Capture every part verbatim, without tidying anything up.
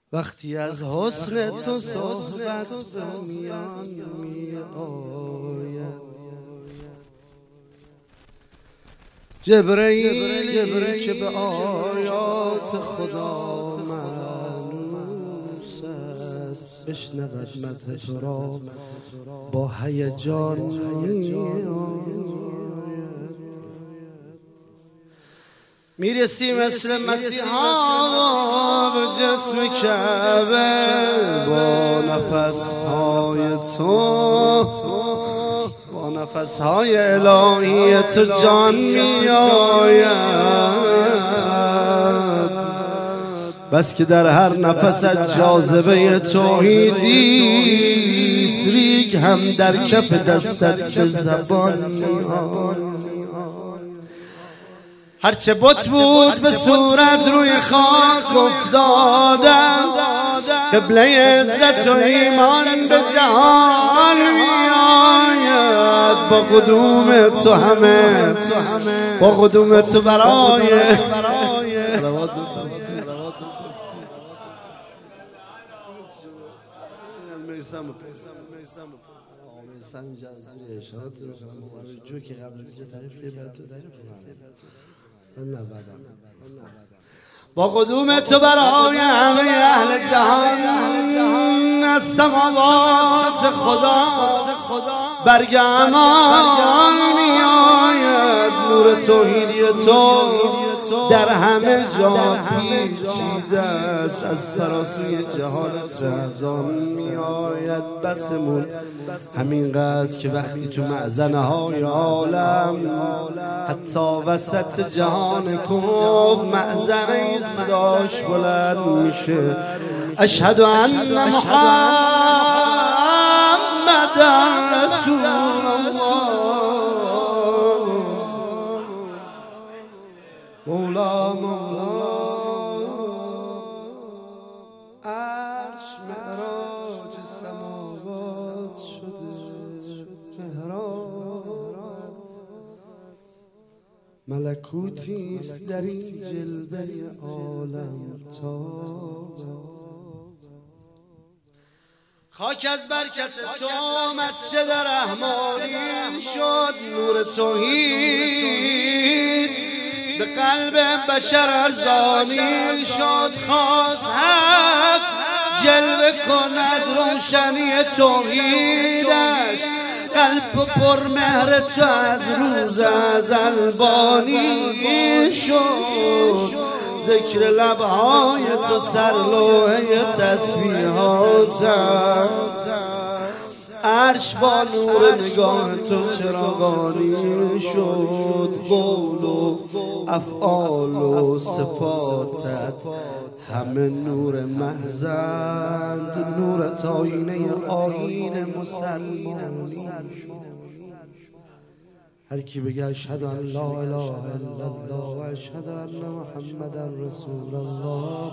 وقتی از حسن تو صحبت به میان می آید، جبرئیل که به آیات خدا مانوس است، بشنود مدح تو را با هیجان می آید. میرسی مثل مسیحا به جسم کعبه، با نفسهای تو با نفسهای الهی تو جان می آید. بس که در هر نفست جاذبه توحیدی، ریگ هم در کف دستت به زبان می آید. هرچه بت بود به صورت روی خاک افتاده، قبله عزت و ایمان به جهان می آید. با قدوم تو همه، با قدوم تو برای با قدوم تو برای همه اهل جهان، از سماوات خدا برگ امان می آید. نور توحیدی تو در همه جا پیچیده است، از فراسوی جهالت رهزان می آید. بسمون همینقدر که وقتی تو معزنه های عالم، حتی وسط جهان کوه، معزنه صداش بلند میشه، اشهد ان محمد رسول الله. مولا مولا عرش معراج سماوات شده مهرات، ملکوتی است در این جلوه عالم تابد. خاک از برکت تو مسجد رحمانی شد، نور توحید به قلب بشر ارزانی شد. خواست حق جلوه کند روشنی توحیدش، قلب پر مهر تو از روز ازل بانی شد. ذکر لبهای تو سرلوحه تسبیحات است، عرش با نور نگاه تو چراغانی شد. قول و افعال و صفاتت همه نور محضند، نورت آینه آیین مسلمانی شد. هر کی بگه اشهد ان لا اله الا الله و اشهد ان محمد رسول الله،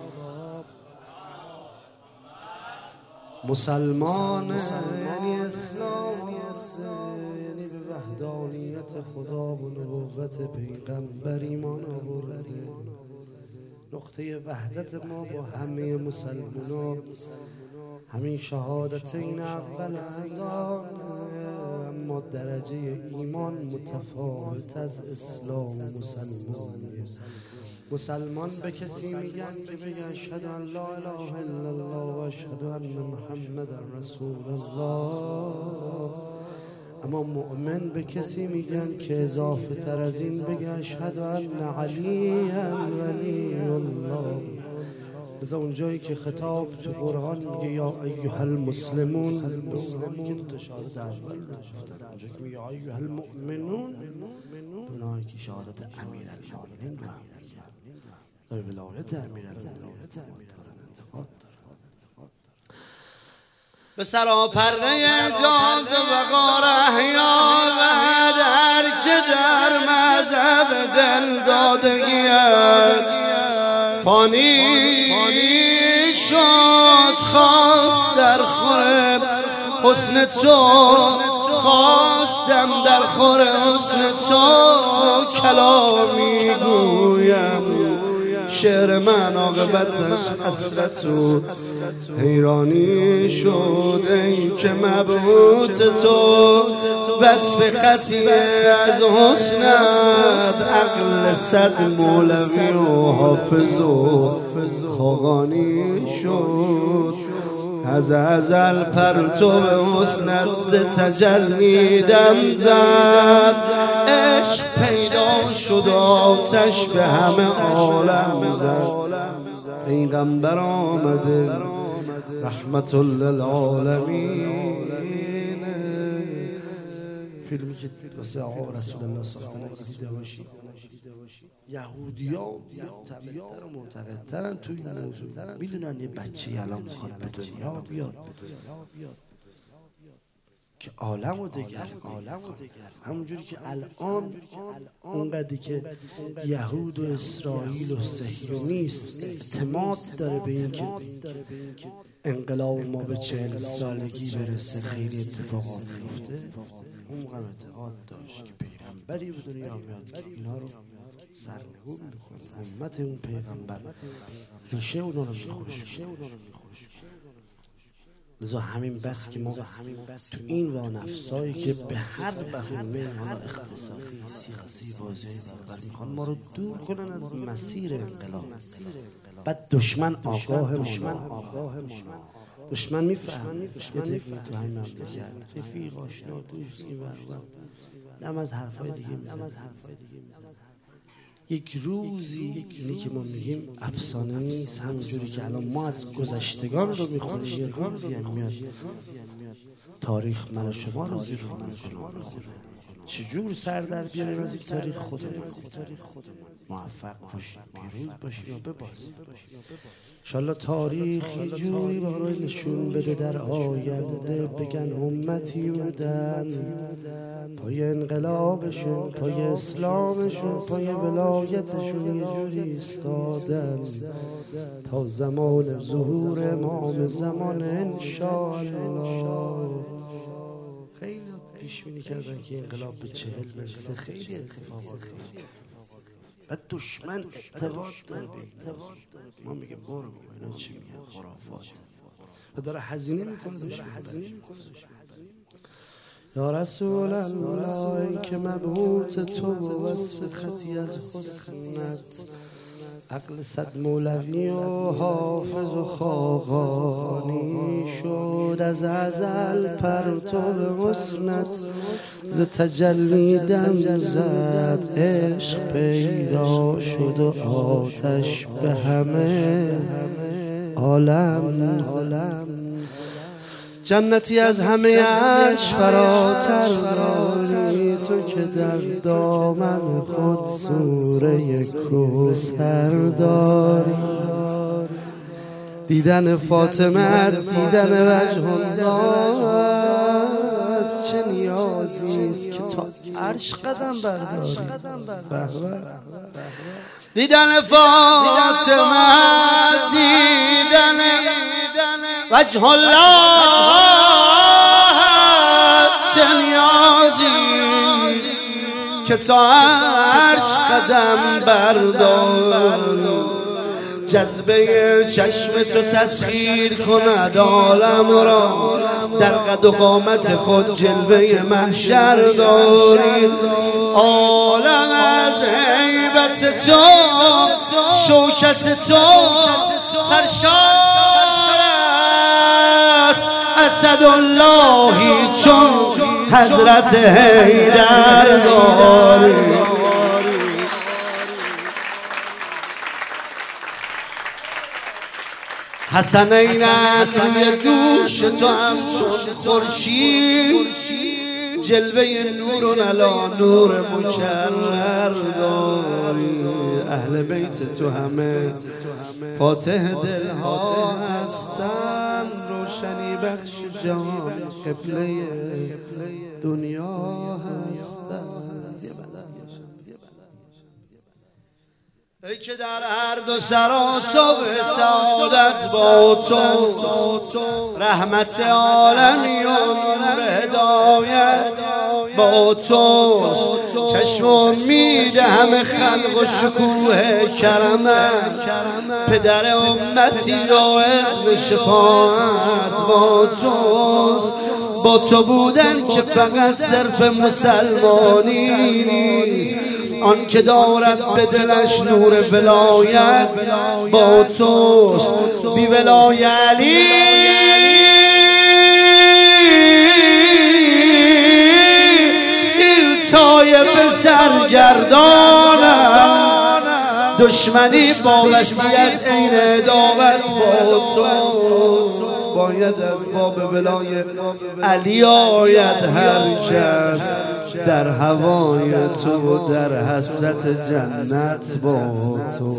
مسلمان یعنی اسلام، یعنی به وحدانیت خدا و نبوت پیغمبر ایمان آورده. نقطه وحدت ما با همه مسلمانان همین شهادتین اول اذان، اما درجه ایمان متفاوت از اسلام و مسلمانیه. مسلمان به کسی میگن که بگه اشهد ان لا اله الا الله و اشهد ان محمد رسول الله، اما مؤمن به کسی میگن که اضافه تر از این بگه اشهد ان علی ولی الله. از اونجایی که خطاب تو قرآن میگه یا ایها المسلمون، که تو شهادت اول گفتن، اونجا که میگه یا ایها المؤمنون، اونایی که شهادت امیر المؤمنین رو هم میگن، در ولایت امیر المؤمنین انتقاد داره. به سراپرده اعجاز و وقار احیا و هر که در مذهب دل دادگیت فانی شد، خواست در خور حسن تو، خواستم در خور حسن تو کلامی گویم، شعر من عاقبتش حسرت بود. حیرانی شد ای که مبهوت تو، وصف خطی از حسنت، عقل صد مولوی و حافظ و خاقانی شد. از ازل پرتو حسنت تجلی دم زد، عشق پیدا شد آتش به همه عالم زد. پیغمبر آمده رحمت للعالمین، فیلمی که واسه آقا رسول الله ساختن دیده باشید. یهودی‌ها معتقدتر و معتقدترن توی این موضوع، میدونن یه بچه الان میخواد به دنیا بیاد که عالم و دگر همونجوری که الان اونقدری که یهود و اسرائیل و صهیونیست اعتماد داره به این که انقلاب ما به چهل سالگی برسه، خیلی اتفاقات میفته. اون موقع اعتقاد داشت که پیغمبری به دنیا میاد که اینا رو سرنگون میکنه. امت اون پیغمبر ریشه اونا رو میخوشه. لذا همین بس که ما تو این وانفسایی که به هر بهونه حالا اختصاصی سیاسی بازی دیگر میخوان ما رو دور کنن از مسیر انقلاب، بعد دشمن آگاه آگاه دشمن میفهم یه تفیق تو همین مملکت، رفیق آشنا دوست این ور نم از حرفای دیگه میزن. یک روزی اینی که ما میگیم افسانه نیست، همونجوری که الان ما از گذشتگان رو میخونیم، یه روزی هم میاد تاریخ من و شما رو زیر رو میکنه. چجور سر در بیاریم از این تاریخ خودمون، موفق باشیم، پیروز باشیم و ببازیم. انشالله تاریخ یه جوری برای نشون بده در آینده، بگن امتی بودن پای انقلابشون، پای اسلامشون، پای ولایتشون یه جوری ایستادن تا زمان ظهور امام زمان انشاءالله. خیلی پیش بینی کردن که انقلاب به چهل برسه، خیلی اتفاقات افتاد. بعد دشمن اعتقاد داره، ما میگه برو اینا چی میگن خرافات، و داره هزینه میکنه دشمن. یا رسول الله ای که مبهوت تو و وصف خطی از حسنت، عقل صد مولوی و حافظ و خاقانی شد. از ازل پرتو حسنت ز تجلی دم زد، عشق پیدا شد و آتش به همه عالم زد. جنتی از همه عرش فراتر داری تو که در دامن خود سوره کوثر داری. دیدن فاطمه دیدن وجه الله، چه نیازی است که تا عرش قدم برداری. دیدن فاطمه دیدن وجه الله، چه نیازی که تا عرش قدم بردار. جذبه چشم تو تسخیر کند عالم را، در قد و قامت خود جلوه محشر داری. عالم از هیبت تو شوکت تو سرشار است، اسداللهی چون حضرت حیدر داری. حسنینت روی دوش تو همچون خورشید، جلوه نور و نلا نور مکرر داری. اهل بیت تو همه فاتح دلها هستن، روشنی بخش جهان قبله دنیا هستن. ای که در هر دو سرا صبح سعادت با تو، رحمت عالمی و نور هدایت با توست. چشم امید همه خلق و شکوه کرمت، پدر امتی و عز شفاعت با توست. با تو بودن که فقط صرف مسلمانی نیست، آن که دارد به دلش نور ولایت با توست. بی ولای علی این طایفه سرگردانم، دشمنی با وصیت این دعوت با توست. باید از باب ولای علی آید هر کس، در هوای تو و در حسرت جنت با تو.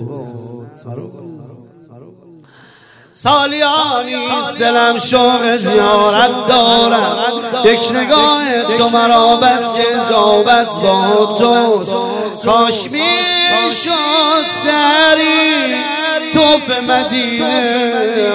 سالیانیست دلم شوق زیارت دارم، یک نگاه تو مرا بس که اجابت با توست. کاش میشد سری توف مدینه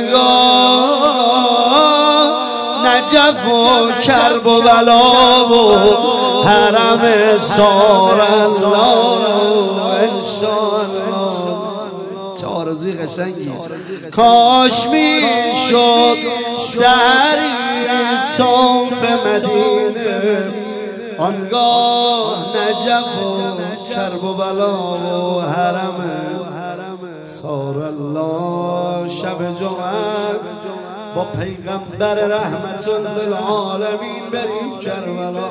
آنگاه، نجف و کرب و بلا و حرم سار الله انشاءالله. چه آرزوی قشنگی. کاش میشد سری توف مدینه آنگاه، نجف و کرب و بلا و حرم سار الله. شب جمعه با پیغمبر رحمت للعالمین بریم کربلا.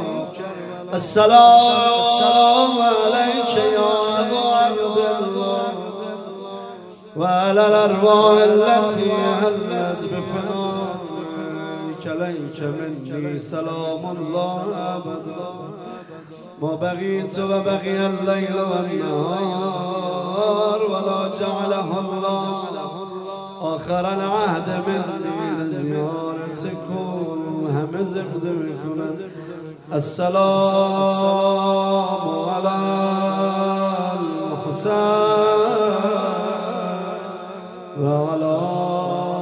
السلام علیک یا ابا عبدالله و علی الارواح التي حلت بفنائك، علیک منی سلام الله ابدا ما بقیت و بقی اللیل و النهار ولا جعله الله آخر العهد منی لزیارتکم. همه زمزم کنند السلام علی الحسین و علی